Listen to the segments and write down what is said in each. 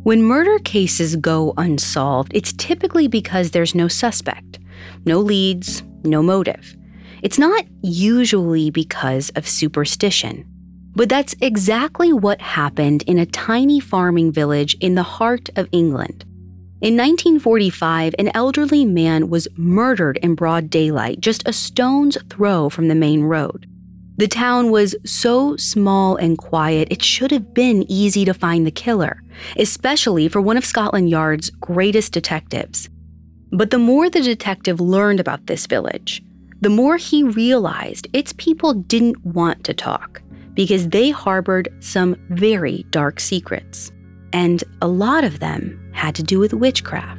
When murder cases go unsolved, it's typically because there's no suspect, no leads, no motive. It's not usually because of superstition. But that's exactly what happened in a tiny farming village in the heart of England. In 1945, an elderly man was murdered in broad daylight, just a stone's throw from the main road. The town was so small and quiet, it should have been easy to find the killer, especially for one of Scotland Yard's greatest detectives. But the more the detective learned about this village, the more he realized its people didn't want to talk because they harbored some very dark secrets. And a lot of them had to do with witchcraft.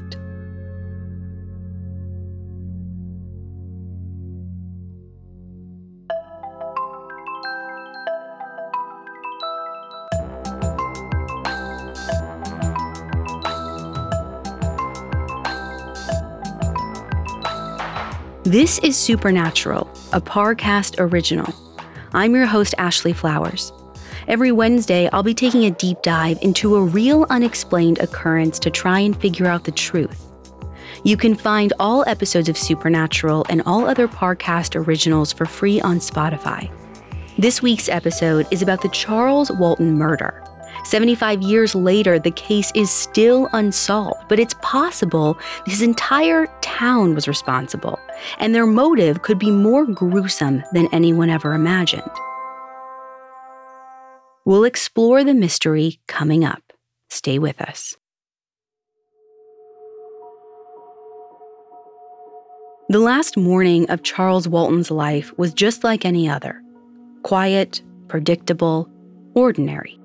This is Supernatural, a Parcast original. I'm your host, Ashley Flowers. Every Wednesday, I'll be taking a deep dive into a real unexplained occurrence to try and figure out the truth. You can find all episodes of Supernatural and all other Parcast originals for free on Spotify. This week's episode is about the Charles Walton murder. 75 years later, the case is still unsolved, but it's possible this entire town was responsible, and their motive could be more gruesome than anyone ever imagined. We'll explore the mystery coming up. Stay with us. The last morning of Charles Walton's life was just like any other. Quiet, predictable, ordinary.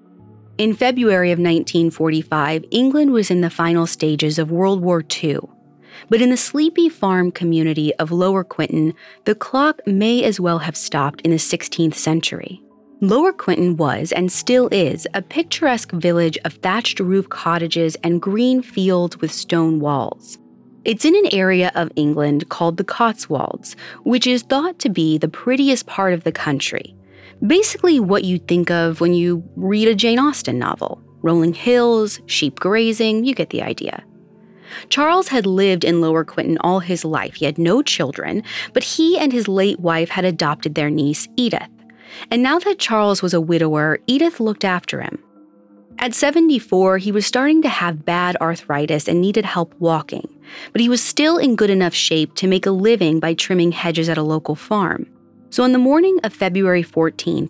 In February of 1945, England was in the final stages of World War II. But in the sleepy farm community of Lower Quinton, the clock may as well have stopped in the 16th century. Lower Quinton was, and still is, a picturesque village of thatched roof cottages and green fields with stone walls. It's in an area of England called the Cotswolds, which is thought to be the prettiest part of the country. Basically what you'd think of when you read a Jane Austen novel. Rolling hills, sheep grazing, you get the idea. Charles had lived in Lower Quinton all his life. He had no children, but he and his late wife had adopted their niece, Edith. And now that Charles was a widower, Edith looked after him. At 74, he was starting to have bad arthritis and needed help walking, but he was still in good enough shape to make a living by trimming hedges at a local farm. So on the morning of February 14th,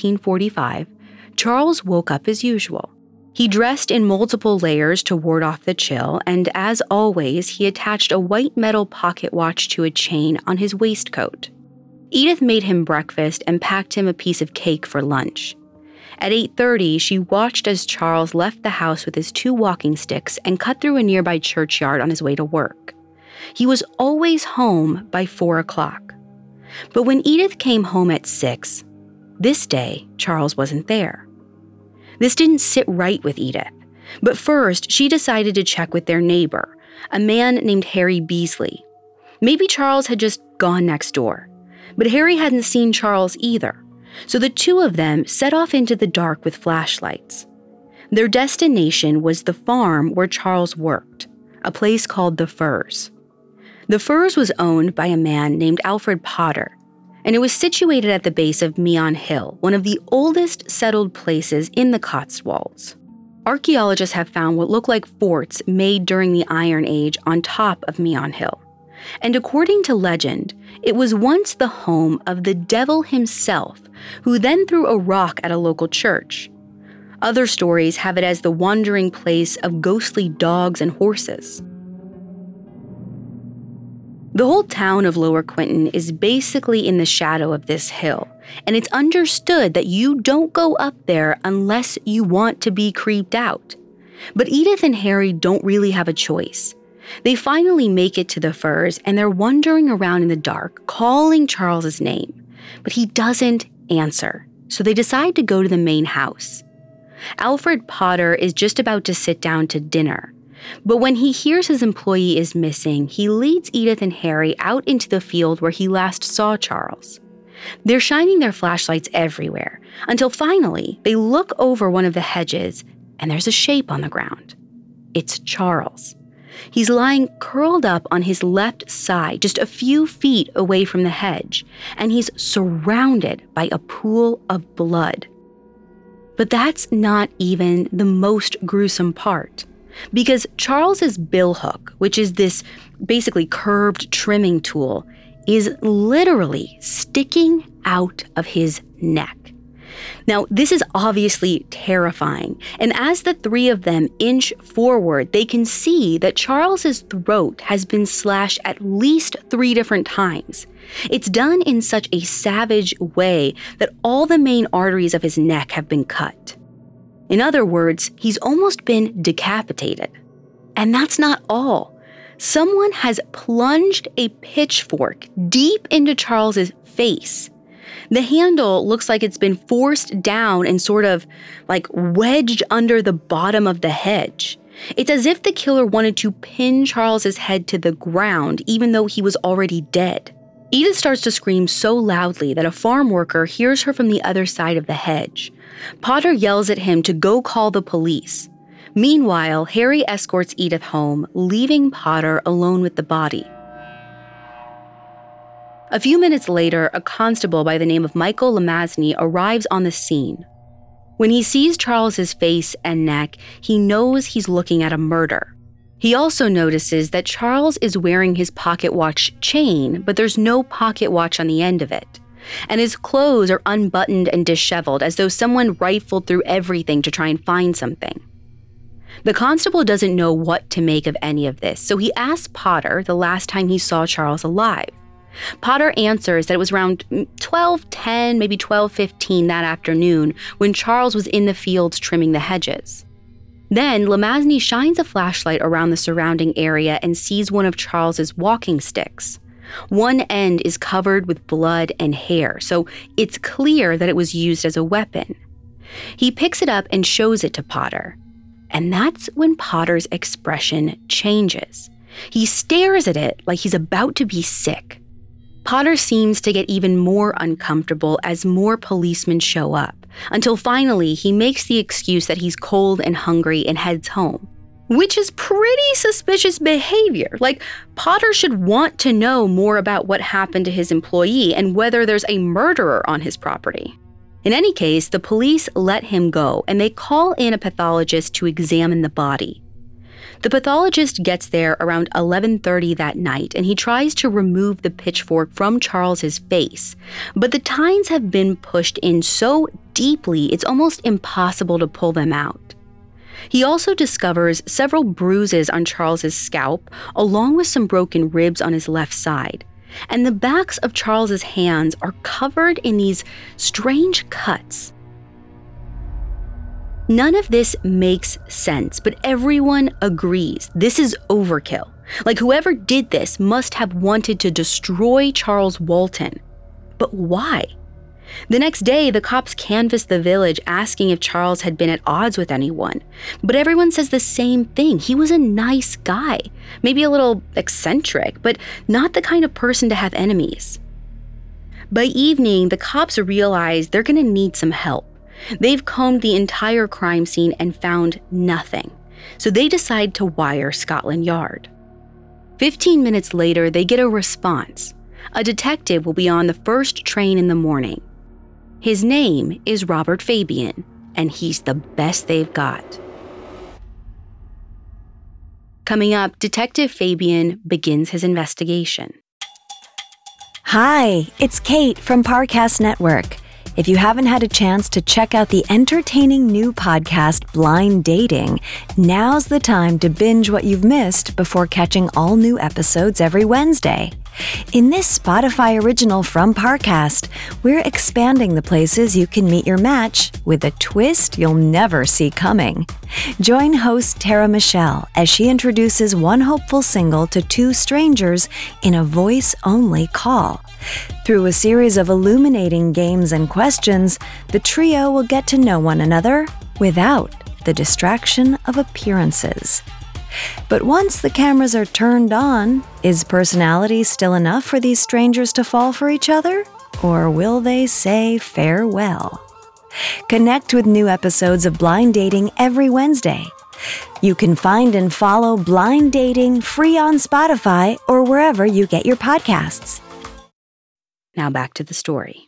1945, Charles woke up as usual. He dressed in multiple layers to ward off the chill, and as always, he attached a white metal pocket watch to a chain on his waistcoat. Edith made him breakfast and packed him a piece of cake for lunch. At 8:30, she watched as Charles left the house with his 2 walking sticks and cut through a nearby churchyard on his way to work. He was always home by 4 o'clock. But when Edith came home at 6, this day, Charles wasn't there. This didn't sit right with Edith. But first, she decided to check with their neighbor, a man named Harry Beasley. Maybe Charles had just gone next door. But Harry hadn't seen Charles either, so the two of them set off into the dark with flashlights. Their destination was the farm where Charles worked, a place called The Firs. The Firs was owned by a man named Alfred Potter, and it was situated at the base of Meon Hill, one of the oldest settled places in the Cotswolds. Archaeologists have found what look like forts made during the Iron Age on top of Meon Hill. And according to legend, it was once the home of the devil himself, who then threw a rock at a local church. Other stories have it as the wandering place of ghostly dogs and horses. The whole town of Lower Quinton is basically in the shadow of this hill, and it's understood that you don't go up there unless you want to be creeped out. But Edith and Harry don't really have a choice. They finally make it to the Firs, and they're wandering around in the dark, calling Charles's name, but he doesn't answer, so they decide to go to the main house. Alfred Potter is just about to sit down to dinner, but when he hears his employee is missing, he leads Edith and Harry out into the field where he last saw Charles. They're shining their flashlights everywhere, until finally they look over one of the hedges and there's a shape on the ground. It's Charles. He's lying curled up on his left side, just a few feet away from the hedge, and he's surrounded by a pool of blood. But that's not even the most gruesome part, because Charles's billhook, which is this basically curved trimming tool, is literally sticking out of his neck. Now, this is obviously terrifying, and as the three of them inch forward, they can see that Charles's throat has been slashed at least 3 different times. It's done in such a savage way that all the main arteries of his neck have been cut. In other words, he's almost been decapitated. And that's not all. Someone has plunged a pitchfork deep into Charles's face. The handle looks like it's been forced down and sort of like wedged under the bottom of the hedge. It's as if the killer wanted to pin Charles's head to the ground, even though he was already dead. Edith starts to scream so loudly that a farm worker hears her from the other side of the hedge. Potter yells at him to go call the police. Meanwhile, Harry escorts Edith home, leaving Potter alone with the body. A few minutes later, a constable by the name of Michael Lamazny arrives on the scene. When he sees Charles's face and neck, he knows he's looking at a murder. He also notices that Charles is wearing his pocket watch chain, but there's no pocket watch on the end of it. And his clothes are unbuttoned and disheveled, as though someone rifled through everything to try and find something. The constable doesn't know what to make of any of this, so he asks Potter the last time he saw Charles alive. Potter answers that it was around 12:10, maybe 12:15 that afternoon when Charles was in the fields trimming the hedges. Then Lamazny shines a flashlight around the surrounding area and sees one of Charles's walking sticks. One end is covered with blood and hair, so it's clear that it was used as a weapon. He picks it up and shows it to Potter. And that's when Potter's expression changes. He stares at it like he's about to be sick. Potter seems to get even more uncomfortable as more policemen show up, until finally he makes the excuse that he's cold and hungry and heads home, which is pretty suspicious behavior. Like, Potter should want to know more about what happened to his employee and whether there's a murderer on his property. In any case, the police let him go and they call in a pathologist to examine the body. The pathologist gets there around 11:30 that night, and he tries to remove the pitchfork from Charles's face, but the tines have been pushed in so deeply it's almost impossible to pull them out. He also discovers several bruises on Charles's scalp, along with some broken ribs on his left side, and the backs of Charles's hands are covered in these strange cuts. None of this makes sense, but everyone agrees this is overkill. Like, whoever did this must have wanted to destroy Charles Walton. But why? The next day, the cops canvassed the village asking if Charles had been at odds with anyone. But everyone says the same thing. He was a nice guy, maybe a little eccentric, but not the kind of person to have enemies. By evening, the cops realize they're going to need some help. They've combed the entire crime scene and found nothing, so they decide to wire Scotland Yard. 15 minutes later, they get a response. A detective will be on the first train in the morning. His name is Robert Fabian, and he's the best they've got. Coming up, Detective Fabian begins his investigation. Hi, it's Kate from Parcast Network. If you haven't had a chance to check out the entertaining new podcast, Blind Dating, now's the time to binge what you've missed before catching all new episodes every Wednesday. In this Spotify original from Parcast, we're expanding the places you can meet your match with a twist you'll never see coming. Join host Tara Michelle as she introduces one hopeful single to 2 strangers in a voice-only call. Through a series of illuminating games and questions, the trio will get to know one another without the distraction of appearances. But once the cameras are turned on, is personality still enough for these strangers to fall for each other? Or will they say farewell? Connect with new episodes of Blind Dating every Wednesday. You can find and follow Blind Dating free on Spotify or wherever you get your podcasts. Now back to the story.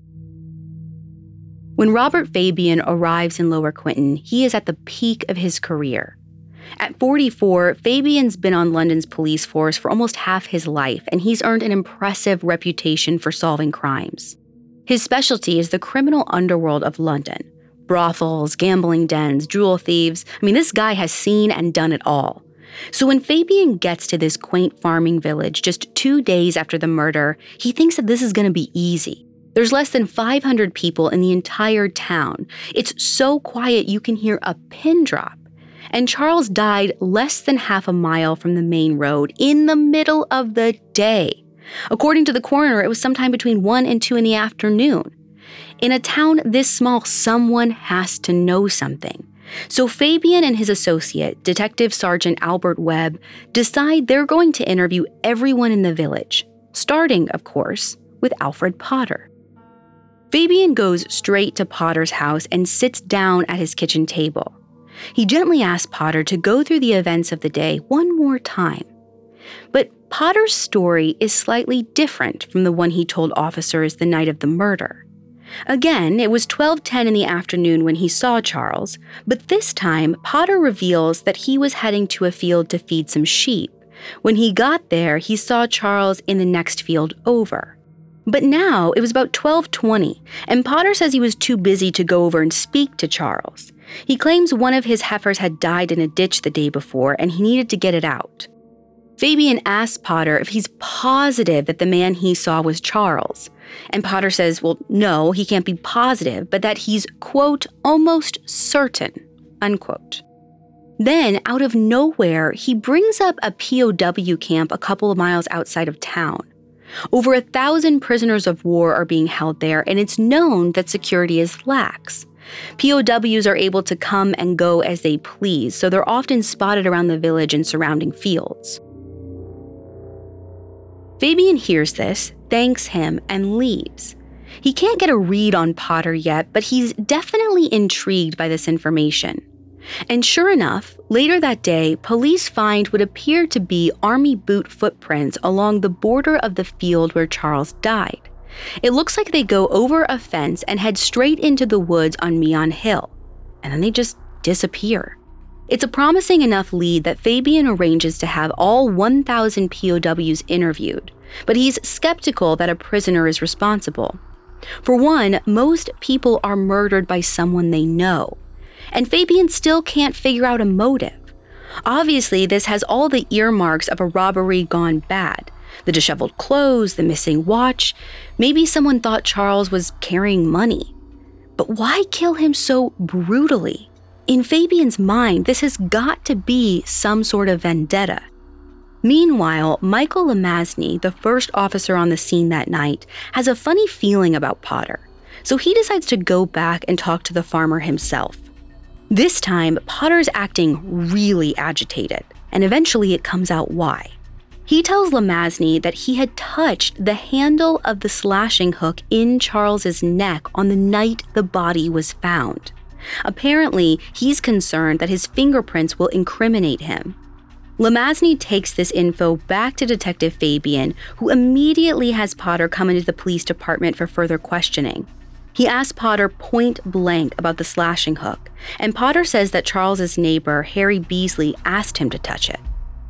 When Robert Fabian arrives in Lower Quinton, he is at the peak of his career. At 44, Fabian's been on London's police force for almost half his life, and he's earned an impressive reputation for solving crimes. His specialty is the criminal underworld of London. Brothels, gambling dens, jewel thieves. This guy has seen and done it all. So when Fabian gets to this quaint farming village just 2 days after the murder, he thinks that this is going to be easy. There's less than 500 people in the entire town. It's so quiet you can hear a pin drop. And Charles died less than half a mile from the main road in the middle of the day. According to the coroner, it was sometime between 1 and 2 in the afternoon. In a town this small, someone has to know something. So Fabian and his associate, Detective Sergeant Albert Webb, decide they're going to interview everyone in the village, starting, of course, with Alfred Potter. Fabian goes straight to Potter's house and sits down at his kitchen table. He gently asks Potter to go through the events of the day one more time. But Potter's story is slightly different from the one he told officers the night of the murder. Again, it was 12:10 in the afternoon when he saw Charles, but this time Potter reveals that he was heading to a field to feed some sheep. When he got there, he saw Charles in the next field over. But now it was about 12:20, and Potter says he was too busy to go over and speak to Charles. He claims one of his heifers had died in a ditch the day before, and he needed to get it out. Fabian asks Potter if he's positive that the man he saw was Charles. And Potter says, well, no, he can't be positive, but that he's, quote, almost certain, unquote. Then, out of nowhere, he brings up a POW camp a couple of miles outside of town. Over 1,000 prisoners of war are being held there, and it's known that security is lax. POWs are able to come and go as they please, so they're often spotted around the village and surrounding fields. Fabian hears this, thanks him, and leaves. He can't get a read on Potter yet, but he's definitely intrigued by this information. And sure enough, later that day, police find what appear to be army boot footprints along the border of the field where Charles died. It looks like they go over a fence and head straight into the woods on Meon Hill, and then they just disappear. It's a promising enough lead that Fabian arranges to have all 1,000 POWs interviewed, but he's skeptical that a prisoner is responsible. For one, most people are murdered by someone they know, and Fabian still can't figure out a motive. Obviously, this has all the earmarks of a robbery gone bad. The disheveled clothes, the missing watch. Maybe someone thought Charles was carrying money. But why kill him so brutally? In Fabian's mind, this has got to be some sort of vendetta. Meanwhile, Michael Lamasny, the first officer on the scene that night, has a funny feeling about Potter. So he decides to go back and talk to the farmer himself. This time, Potter's acting really agitated, and eventually it comes out why. He tells Lamasny that he had touched the handle of the slashing hook in Charles's neck on the night the body was found. Apparently, he's concerned that his fingerprints will incriminate him. Lamasny takes this info back to Detective Fabian, who immediately has Potter come into the police department for further questioning. He asks Potter point blank about the slashing hook, and Potter says that Charles's neighbor, Harry Beasley, asked him to touch it.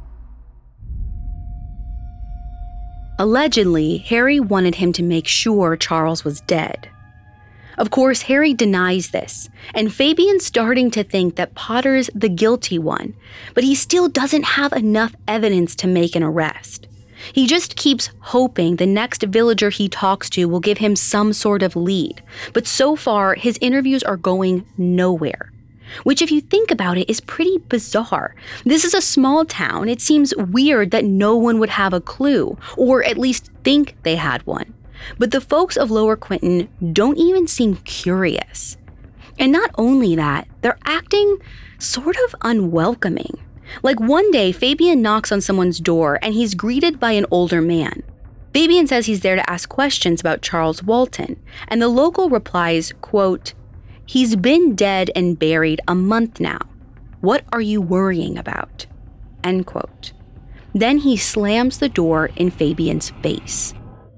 Allegedly, Harry wanted him to make sure Charles was dead. Of course, Harry denies this, and Fabian's starting to think that Potter's the guilty one, but he still doesn't have enough evidence to make an arrest. He just keeps hoping the next villager he talks to will give him some sort of lead, but so far, his interviews are going nowhere. Which, if you think about it, is pretty bizarre. This is a small town. It seems weird that no one would have a clue, or at least think they had one. But the folks of Lower Quinton don't even seem curious. And not only that, they're acting sort of unwelcoming. Like one day, Fabian knocks on someone's door and he's greeted by an older man. Fabian says he's there to ask questions about Charles Walton, and the local replies, quote, He's been dead and buried a month now. What are you worrying about?" End quote. Then he slams the door in Fabian's face.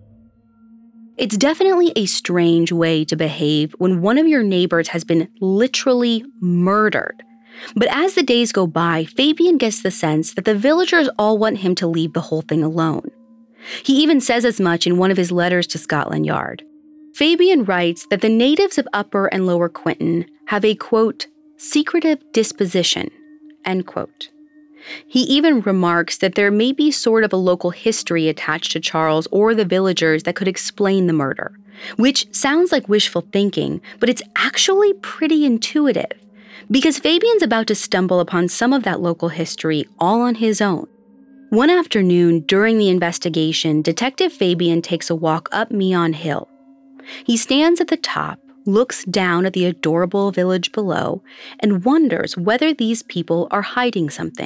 It's definitely a strange way to behave when one of your neighbors has been literally murdered. But as the days go by, Fabian gets the sense that the villagers all want him to leave the whole thing alone. He even says as much in one of his letters to Scotland Yard. Fabian writes that the natives of Upper and Lower Quinton have a, quote, secretive disposition, end quote. He even remarks that there may be sort of a local history attached to Charles or the villagers that could explain the murder, which sounds like wishful thinking, but it's actually pretty intuitive, because Fabian's about to stumble upon some of that local history all on his own. One afternoon during the investigation, Detective Fabian takes a walk up Meon Hill. He stands at the top, looks down at the adorable village below, and wonders whether these people are hiding something.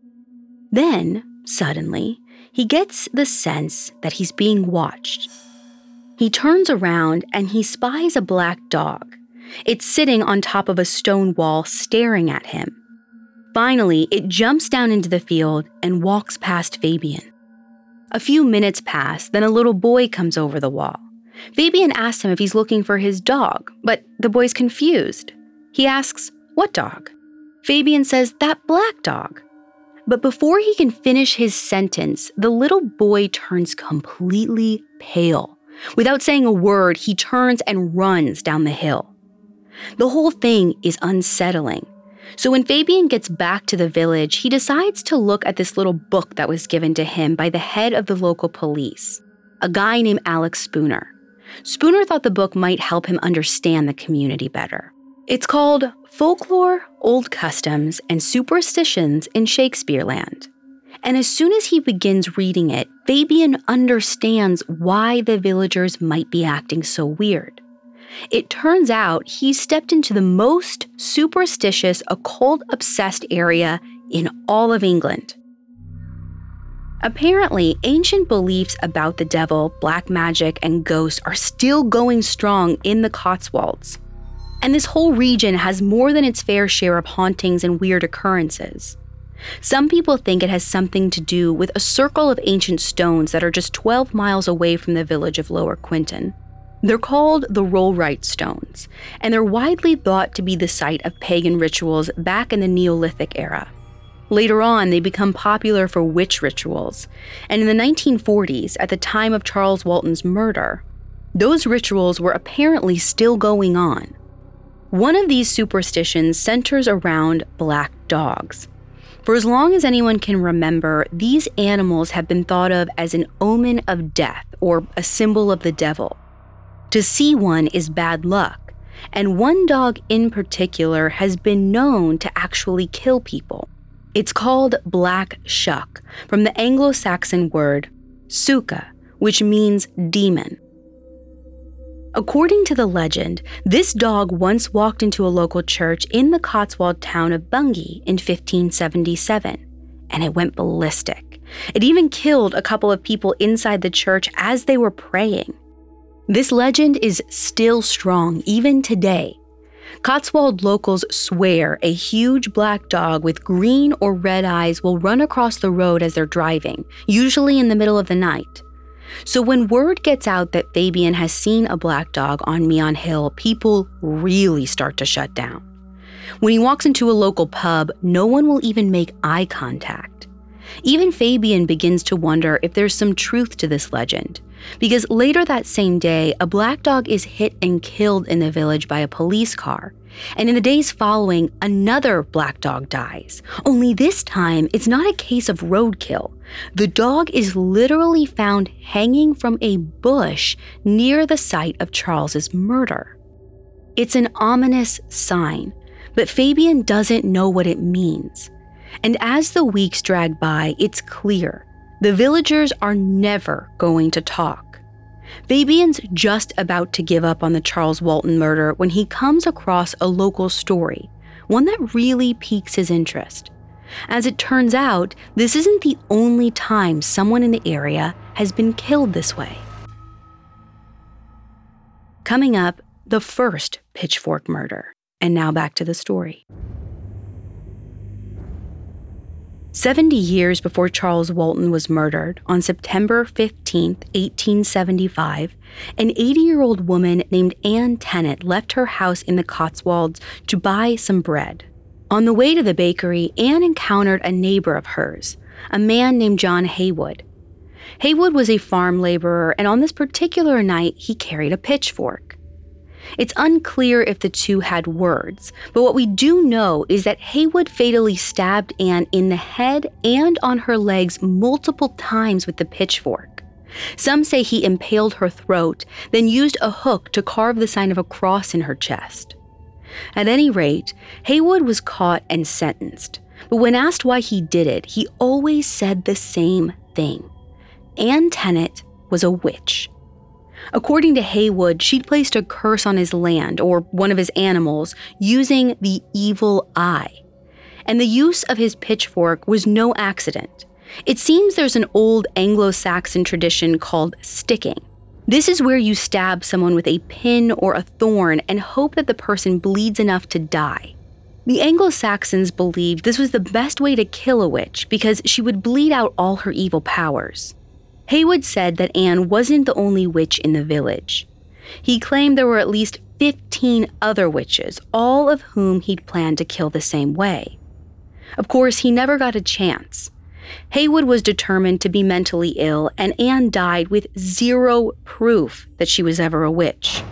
Then, suddenly, he gets the sense that he's being watched. He turns around and he spies a black dog. It's sitting on top of a stone wall staring at him. Finally, it jumps down into the field and walks past Fabian. A few minutes pass, then a little boy comes over the wall. Fabian asks him if he's looking for his dog, but the boy's confused. He asks, "What dog?" Fabian says, "That black dog." But before he can finish his sentence, the little boy turns completely pale. Without saying a word, he turns and runs down the hill. The whole thing is unsettling. So when Fabian gets back to the village, he decides to look at this little book that was given to him by the head of the local police, a guy named Alex Spooner. Spooner thought the book might help him understand the community better. It's called Folklore, Old Customs, and Superstitions in Shakespeareland. And as soon as he begins reading it, Fabian understands why the villagers might be acting so weird. It turns out he stepped into the most superstitious, occult-obsessed area in all of England. Apparently, ancient beliefs about the devil, black magic, and ghosts are still going strong in the Cotswolds. And this whole region has more than its fair share of hauntings and weird occurrences. Some people think it has something to do with a circle of ancient stones that are just 12 miles away from the village of Lower Quinton. They're called the Rollright Stones, and they're widely thought to be the site of pagan rituals back in the Neolithic era. Later on, they become popular for witch rituals, and in the 1940s, at the time of Charles Walton's murder, those rituals were apparently still going on. One of these superstitions centers around black dogs. For as long as anyone can remember, these animals have been thought of as an omen of death or a symbol of the devil. To see one is bad luck, and one dog in particular has been known to actually kill people. It's called Black Shuck, from the Anglo-Saxon word suka, which means demon. According to the legend, this dog once walked into a local church in the Cotswold town of Bungay in 1577, and it went ballistic. It even killed a couple of people inside the church as they were praying. This legend is still strong even today. Cotswold locals swear a huge black dog with green or red eyes will run across the road as they're driving, usually in the middle of the night. So when word gets out that Fabian has seen a black dog on Meon Hill, people really start to shut down. When he walks into a local pub, no one will even make eye contact. Even Fabian begins to wonder if there's some truth to this legend, because later that same day, a black dog is hit and killed in the village by a police car. And in the days following, another black dog dies. Only this time, it's not a case of roadkill. The dog is literally found hanging from a bush near the site of Charles's murder. It's an ominous sign, but Fabian doesn't know what it means. And as the weeks drag by, it's clear the villagers are never going to talk. Fabian's just about to give up on the Charles Walton murder when he comes across a local story, one that really piques his interest. As it turns out, this isn't the only time someone in the area has been killed this way. Coming up, the first Pitchfork murder. And now back to the story. 70 years before Charles Walton was murdered, on September 15, 1875, an 80-year-old woman named Anne Tennant left her house in the Cotswolds to buy some bread. On the way to the bakery, Anne encountered a neighbor of hers, a man named John Haywood. Haywood was a farm laborer, and on this particular night, he carried a pitchfork. It's unclear if the two had words, but what we do know is that Haywood fatally stabbed Anne in the head and on her legs multiple times with the pitchfork. Some say he impaled her throat, then used a hook to carve the sign of a cross in her chest. At any rate, Haywood was caught and sentenced, but when asked why he did it, he always said the same thing. Anne Tennant was a witch. According to Haywood, she'd placed a curse on his land, or one of his animals, using the evil eye. And the use of his pitchfork was no accident. It seems there's an old Anglo-Saxon tradition called sticking. This is where you stab someone with a pin or a thorn and hope that the person bleeds enough to die. The Anglo-Saxons believed this was the best way to kill a witch because she would bleed out all her evil powers. Haywood said that Anne wasn't the only witch in the village. He claimed there were at least 15 other witches, all of whom he'd planned to kill the same way. Of course, he never got a chance. Haywood was determined to be mentally ill, and Anne died with zero proof that she was ever a witch.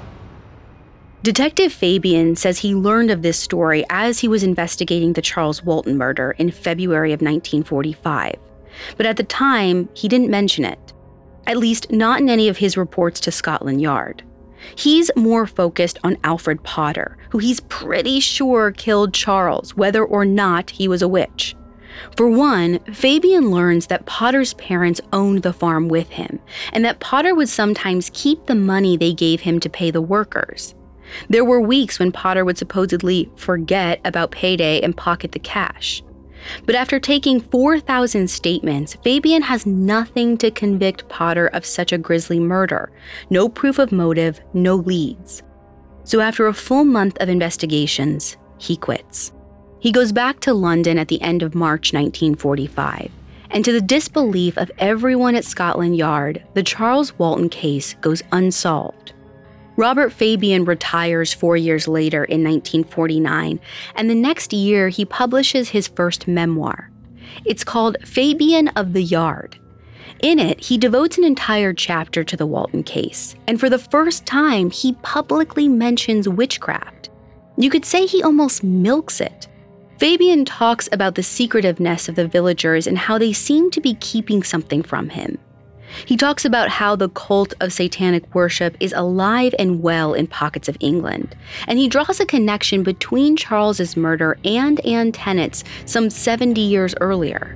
Detective Fabian says he learned of this story as he was investigating the Charles Walton murder in February of 1945. But at the time, he didn't mention it, at least not in any of his reports to Scotland Yard. He's more focused on Alfred Potter, who he's pretty sure killed Charles, whether or not he was a witch. For one, Fabian learns that Potter's parents owned the farm with him, and that Potter would sometimes keep the money they gave him to pay the workers. There were weeks when Potter would supposedly forget about payday and pocket the cash. But after taking 4,000 statements, Fabian has nothing to convict Potter of such a grisly murder. No proof of motive, no leads. So after a full month of investigations, he quits. He goes back to London at the end of March 1945, and to the disbelief of everyone at Scotland Yard, the Charles Walton case goes unsolved. Robert Fabian retires 4 years later in 1949, and the next year he publishes his first memoir. It's called Fabian of the Yard. In it, he devotes an entire chapter to the Walton case, and for the first time, he publicly mentions witchcraft. You could say he almost milks it. Fabian talks about the secretiveness of the villagers and how they seem to be keeping something from him. He talks about how the cult of satanic worship is alive and well in pockets of England, and he draws a connection between Charles's murder and Anne Tennant's some 70 years earlier.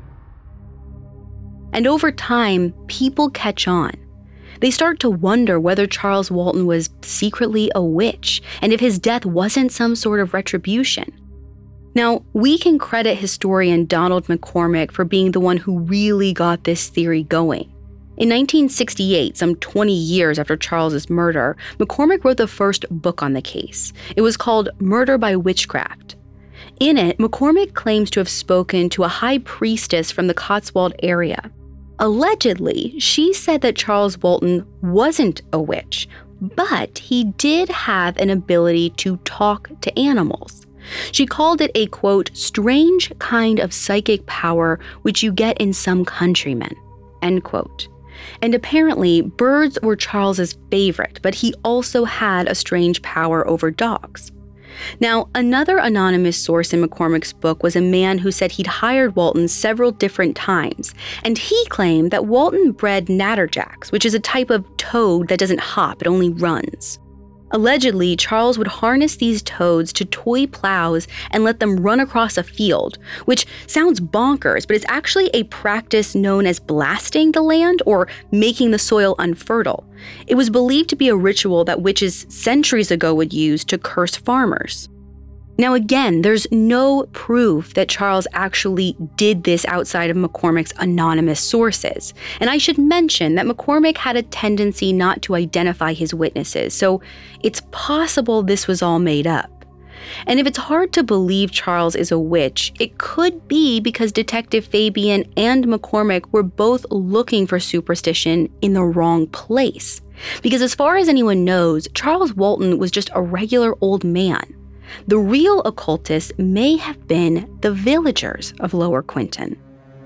And over time, people catch on. They start to wonder whether Charles Walton was secretly a witch, and if his death wasn't some sort of retribution. Now, we can credit historian Donald McCormick for being the one who really got this theory going. In 1968, some 20 years after Charles's murder, McCormick wrote the first book on the case. It was called Murder by Witchcraft. In it, McCormick claims to have spoken to a high priestess from the Cotswold area. Allegedly, she said that Charles Walton wasn't a witch, but he did have an ability to talk to animals. She called it a, quote, strange kind of psychic power which you get in some countrymen, end quote. And apparently, birds were Charles's favorite, but he also had a strange power over dogs. Now, another anonymous source in McCormick's book was a man who said he'd hired Walton several different times, and he claimed that Walton bred natterjacks, which is a type of toad that doesn't hop, it only runs. Allegedly, Charles would harness these toads to toy plows and let them run across a field, which sounds bonkers, but it's actually a practice known as blasting the land or making the soil unfertile. It was believed to be a ritual that witches centuries ago would use to curse farmers. Now again, there's no proof that Charles actually did this outside of McCormick's anonymous sources. And I should mention that McCormick had a tendency not to identify his witnesses, so it's possible this was all made up. And if it's hard to believe Charles is a witch, it could be because Detective Fabian and McCormick were both looking for superstition in the wrong place. Because as far as anyone knows, Charles Walton was just a regular old man. The real occultists may have been the villagers of Lower Quinton.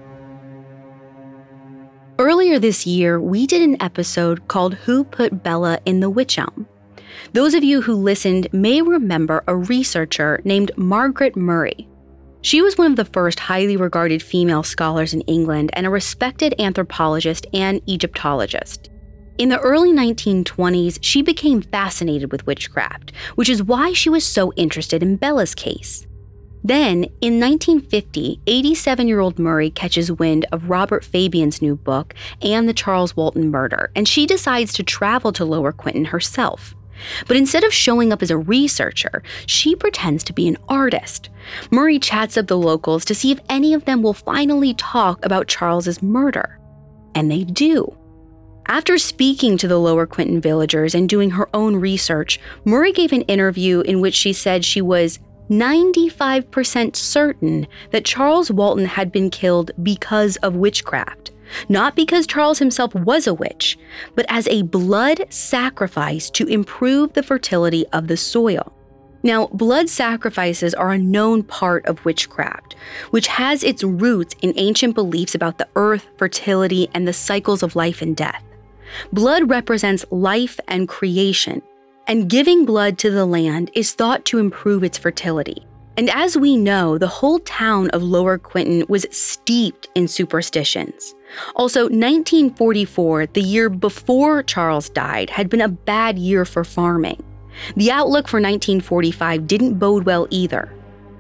Earlier this year, we did an episode called Who Put Bella in the Witch Elm? Those of you who listened may remember a researcher named Margaret Murray. She was one of the first highly regarded female scholars in England and a respected anthropologist and Egyptologist. In the early 1920s, she became fascinated with witchcraft, which is why she was so interested in Bella's case. Then, in 1950, 87-year-old Murray catches wind of Robert Fabian's new book and the Charles Walton murder, and she decides to travel to Lower Quinton herself. But instead of showing up as a researcher, she pretends to be an artist. Murray chats up the locals to see if any of them will finally talk about Charles's murder. And they do. After speaking to the Lower Quinton villagers and doing her own research, Murray gave an interview in which she said she was 95% certain that Charles Walton had been killed because of witchcraft. Not because Charles himself was a witch, but as a blood sacrifice to improve the fertility of the soil. Now, blood sacrifices are a known part of witchcraft, which has its roots in ancient beliefs about the earth, fertility, and the cycles of life and death. Blood represents life and creation, and giving blood to the land is thought to improve its fertility. And as we know, the whole town of Lower Quinton was steeped in superstitions. Also, 1944, the year before Charles died, had been a bad year for farming. The outlook for 1945 didn't bode well either.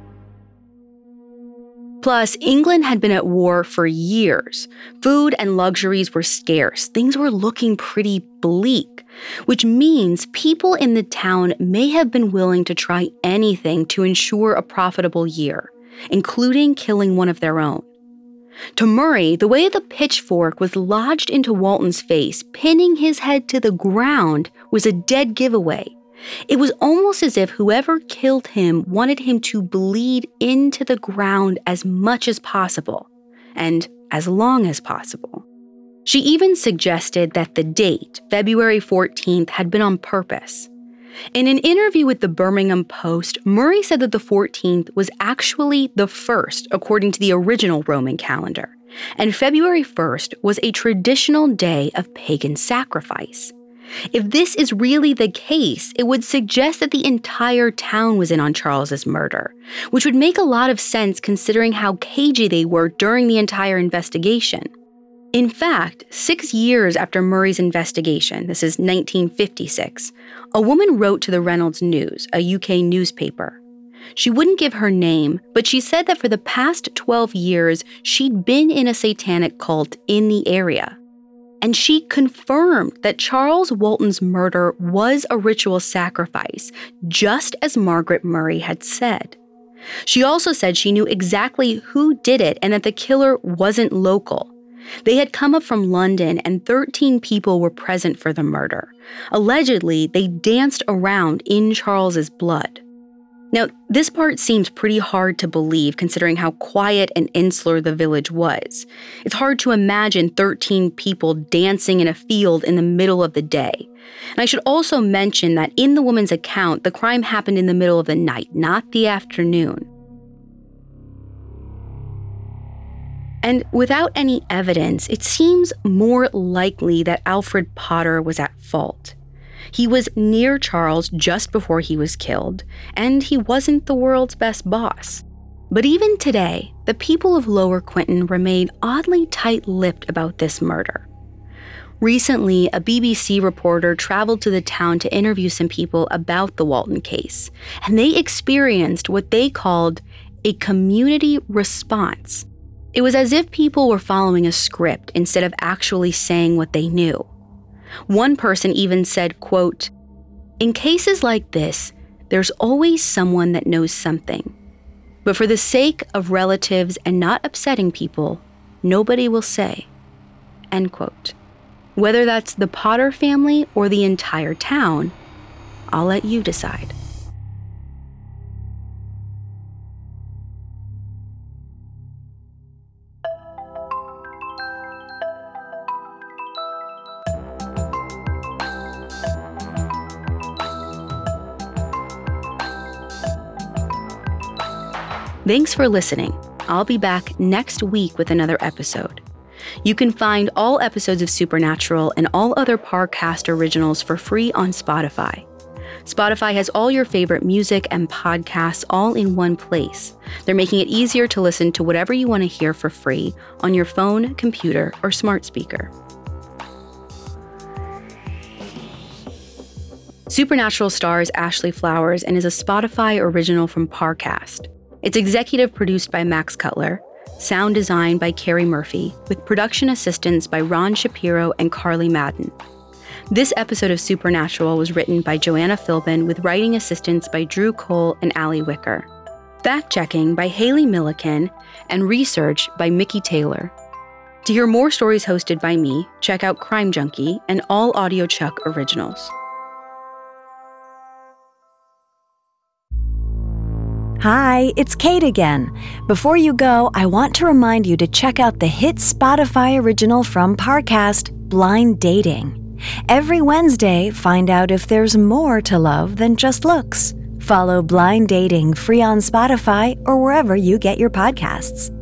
Plus, England had been at war for years. Food and luxuries were scarce. Things were looking pretty bleak, which means people in the town may have been willing to try anything to ensure a profitable year, including killing one of their own. To Murray, the way the pitchfork was lodged into Walton's face, pinning his head to the ground, was a dead giveaway. It was almost as if whoever killed him wanted him to bleed into the ground as much as possible, and as long as possible. She even suggested that the date, February 14th, had been on purpose. In an interview with the Birmingham Post, Murray said that the 14th was actually the 1st, according to the original Roman calendar, and February 1st was a traditional day of pagan sacrifice. If this is really the case, it would suggest that the entire town was in on Charles's murder, which would make a lot of sense considering how cagey they were during the entire investigation. In fact, 6 years after Murray's investigation, this is 1956, a woman wrote to the Reynolds News, a UK newspaper. She wouldn't give her name, but she said that for the past 12 years, she'd been in a satanic cult in the area. And she confirmed that Charles Walton's murder was a ritual sacrifice, just as Margaret Murray had said. She also said she knew exactly who did it and that the killer wasn't local. They had come up from London and 13 people were present for the murder. Allegedly, they danced around in Charles's blood. Now, this part seems pretty hard to believe considering how quiet and insular the village was. It's hard to imagine 13 people dancing in a field in the middle of the day. And I should also mention that in the woman's account, the crime happened in the middle of the night, not the afternoon. And without any evidence, it seems more likely that Alfred Potter was at fault. He was near Charles just before he was killed, and he wasn't the world's best boss. But even today, the people of Lower Quinton remain oddly tight-lipped about this murder. Recently, a BBC reporter traveled to the town to interview some people about the Walton case, and they experienced what they called a community response. It was as if people were following a script instead of actually saying what they knew. One person even said, quote, "In cases like this, there's always someone that knows something. But for the sake of relatives and not upsetting people, nobody will say." End quote. Whether that's the Potter family or the entire town, I'll let you decide. Thanks for listening. I'll be back next week with another episode. You can find all episodes of Supernatural and all other Parcast originals for free on Spotify. Spotify has all your favorite music and podcasts all in one place. They're making it easier to listen to whatever you want to hear for free on your phone, computer, or smart speaker. Supernatural stars Ashley Flowers and is a Spotify original from Parcast. It's executive produced by Max Cutler, sound design by Carrie Murphy, with production assistance by Ron Shapiro and Carly Madden. This episode of Supernatural was written by Joanna Philbin with writing assistance by Drew Cole and Allie Wicker. Fact-checking by Haley Milliken and research by Mickey Taylor. To hear more stories hosted by me, check out Crime Junkie and all AudioChuck originals. Hi, it's Kate again. Before you go, I want to remind you to check out the hit Spotify original from Parcast, Blind Dating. Every Wednesday, find out if there's more to love than just looks. Follow Blind Dating free on Spotify or wherever you get your podcasts.